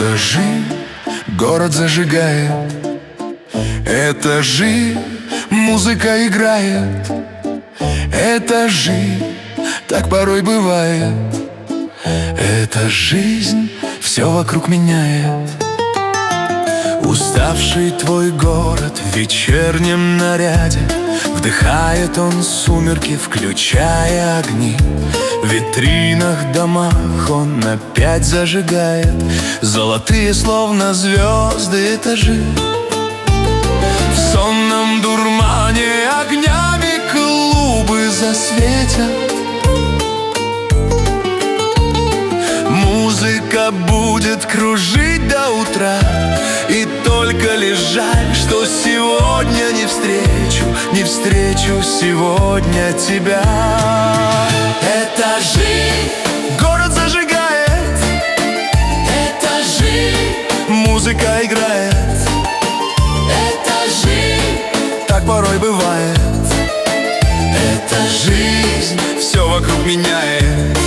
Этажи город зажигает, этажи музыка играет, этажи так порой бывает. Эта жизнь все вокруг меняет. Уставший твой город в вечернем наряде, вдыхает он сумерки, включая огни. В витринах, домах он опять зажигает золотые, словно звезды, этажи. В сонном дурмане огнями клубы засветят. Музыка будет кружить до утра, и только лишь жаль, что сегодня не встречу сегодня тебя. Этажи город зажигает, этажи музыка играет, этажи так порой бывает. Эта жизнь все вокруг меняет.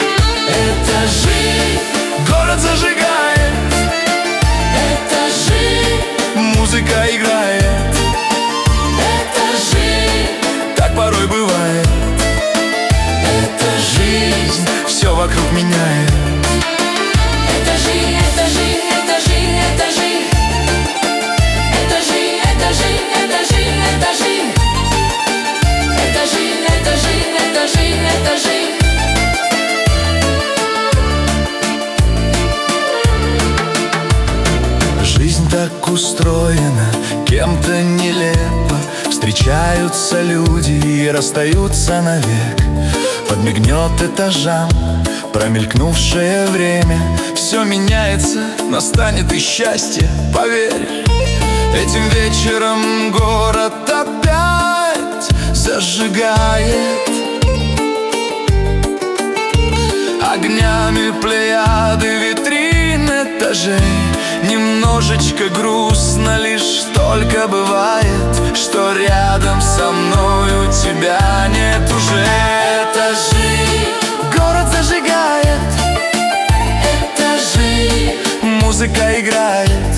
Этажи город зажигает, этажи музыка играет, этажи так порой бывает. Эта жизнь все вокруг меняет. Этажи, этажи, этажи, этажи, этажи, этажи, этажи, этажи, этажи, этажи, этажи, этажи. Жизнь так устроена, кем-то нелепо. Встречаются люди и расстаются навек. Подмигнет этажам промелькнувшее время. Все меняется, настанет и счастье, поверь. Этим вечером город опять зажигает огнями плеяды витрин этажей. Немножечко грустно лишь только бывает, что рядом со мною тебя нет уже. Этажи город зажигает, этажи музыка играет,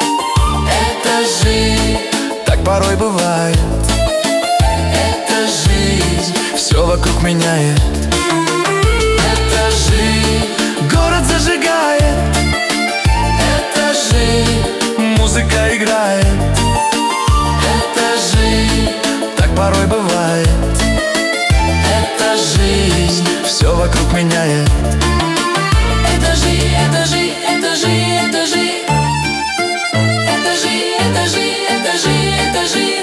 этажи так порой бывает. Эта жизнь все вокруг меняет. Этажи город зажигает, этажи музыка играет, этажи так порой бывает. Эта жизнь все вокруг меняет. Этажи, этажи, этажи, этажи, этажи, этажи, этажи, этажи.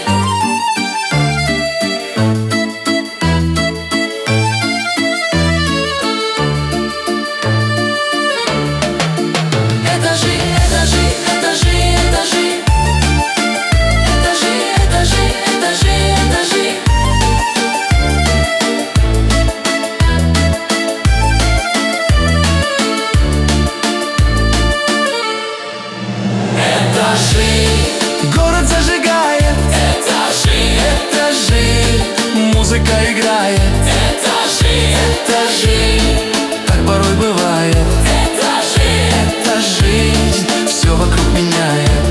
Город зажигает, этажи, этажи музыка играет, этажи, этажи так порой бывает. Этажи, эта жизнь все вокруг меняет.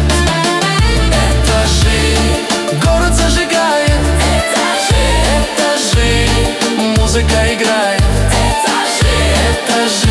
Этажи город зажигает, этажи, этажи музыка играет, этажи, этажи